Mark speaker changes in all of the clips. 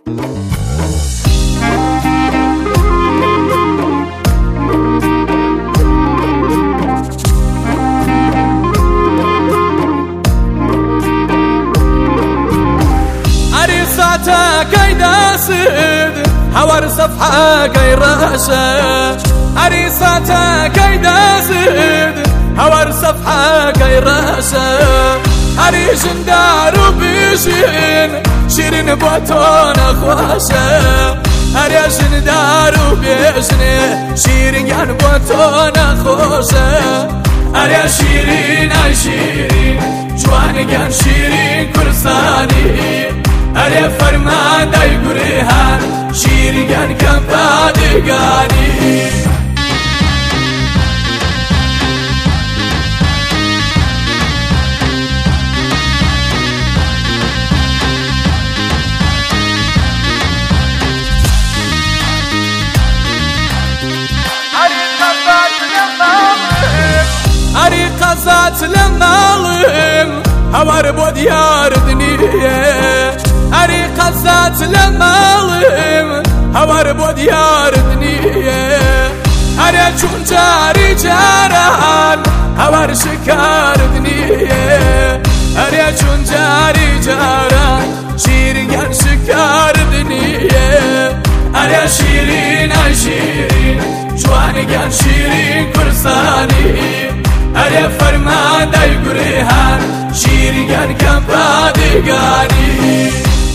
Speaker 1: عريساتك يداسد حوار صفحك يراشا عريساتك يداسد حوار صفحك يراشا عريشن دارو بيشين شيرين بوتون اخواشا عريشن دارو بيشين شيرين يان بوتون اخواشا عريا شيرين اي شيرين جوان يان شيرين كرساني عريا فرمان داي قريهان شيرين يان كم بادقاني عريقزات لمالهم هوار بو ديار دنيا عريقزات لمالهم هوار بو ديار دنيا عريا چون جاري جاران هوار شكار دنيا عريا چون جاري جاران شيرين شكار دنيا عريا شيرين اي شيرين جواني شيرين كرساني عريا فرمان داي قريهان شيرين كم بادقاني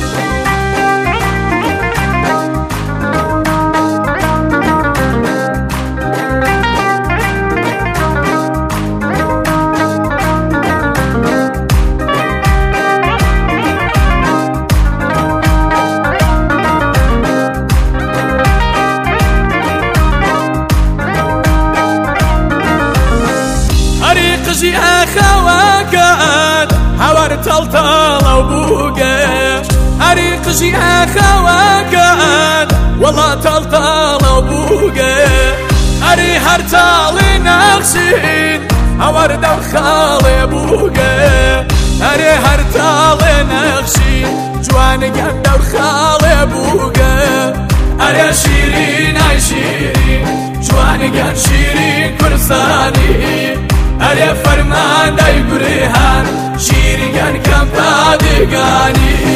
Speaker 1: جي أخواكات هوار تلطل وبوقا أريق جي أخواكات والله تلطل وبوقا أري هرتالي نخشين هوار دخالي بوقا أري هرتالي نخشين جواني قد دخالي بوقا أري شيرين أي شيرين جواني قد شيرين كرساني عريا فرمان داي قريهان شيرين كم بادقاني